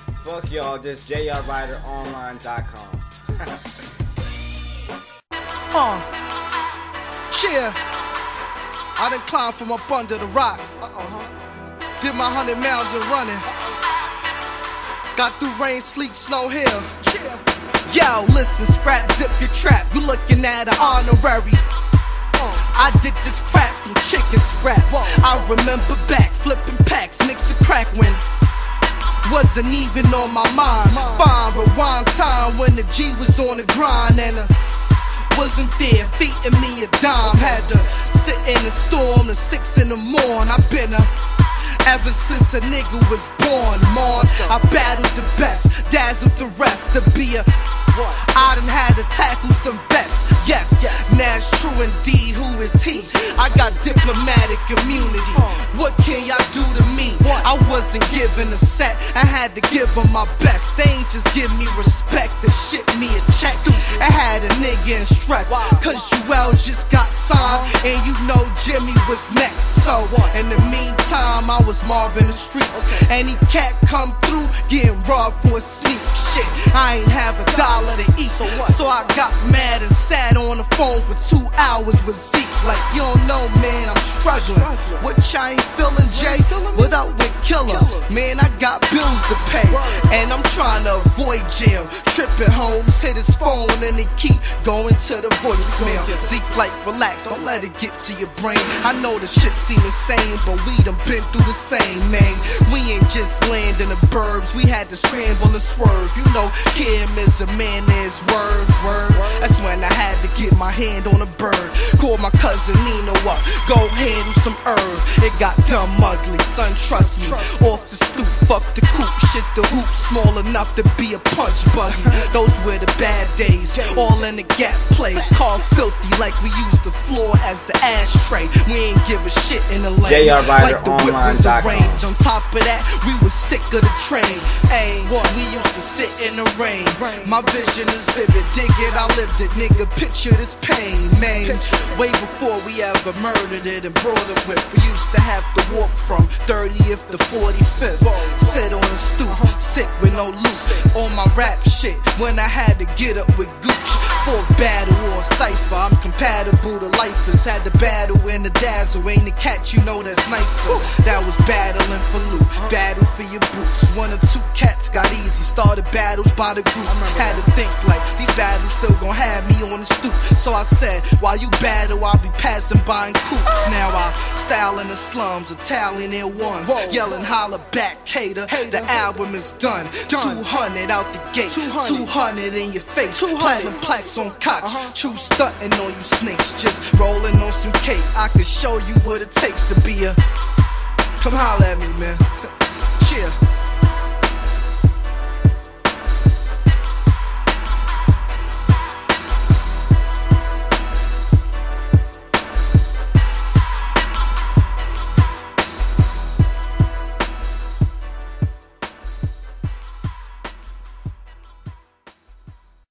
Fuck y'all, this JRWriterOnline.com. Cheer. I done climbed from up under the rock. Did my 100 miles of running. Got through rain, sleet, snow, hill. Yo, listen, scrap, zip your trap. You looking at an honorary. I did this crap from chicken scraps. I remember back, flipping packs, mix of crack when wasn't even on my mind. Fine, rewind time when the G was on the grind and wasn't there, feeding me a dime. Had to sit in the storm till 6 in the morning. I've been ever since a nigga was born. Mars, I battled the best, dazzled the rest to be a. I done had to tackle some vets. Yes, now it's true indeed. Who is he? I got diplomatic immunity. What can y'all do to me? I wasn't given a set. I had to give them my best. They ain't just give me respect to ship me a check. I had a nigga in stress, cause UL just got signed, and you know Jimmy was next. So in the meantime, I was mobbing the streets. Any cat come through, getting robbed for a sneak. Shit, I ain't have $1 to eat. So I got mad and sat on the phone for 2 hours with Zeke. Like, you don't know, man, I'm struggling. What y'all ain't feeling, Jay? What up with Killer? Man, I got bills to pay, and I'm trying to avoid jail. Tripping Holmes, hit his phone, and they keep going to the voicemail. Zeke, like, relax, don't let it get to your brain. I know the shit seem insane, but we done been through the same, man. We ain't just land in the burbs, we had to scramble and swerve. You know, Kim is a man, is word. That's when I had to get my hand on a bird. Call my cousin Nino up, go handle some herb. It got dumb ugly, son, trust me. Off the stoop, fuck the coop, shit the hoop, small enough to be a punch buggy. Those were the bad days, all in the gap play. Car filthy like we used the floor as an ashtray. We ain't give a shit in the lane, like the whip was arranged. On top of that, we was sick of the train. Ayy, we used to sit in the rain. My vision is vivid, dig it, I lived it. Nigga, picture this pain, man. Way before we ever murdered it and brought it with. We used to have to walk from 30th to 45th. Sit on a stoop, sit with no loot. On my rap shit, when I had to get up with Gooch. For battle or cypher, I'm compatible to lifers. Had to battle in the dazzle, ain't the cat you know that's nicer. That was battling for loot, battle for your boots. 1 or 2 cats got easy, started battles by the groups. Had to think like, these battles still gon' have me on the stoop. So I said, while you battle, I'll be passing by in coops. Now I style in the slums, Italian Air Ones, yelling holla back, hater. The album is done, 200 out the gate, 200 in your face, platinum plaques on cock, true stunting on you snakes, just rolling on some cake. I can show you what it takes to be a. Come holla at me, man. Cheer.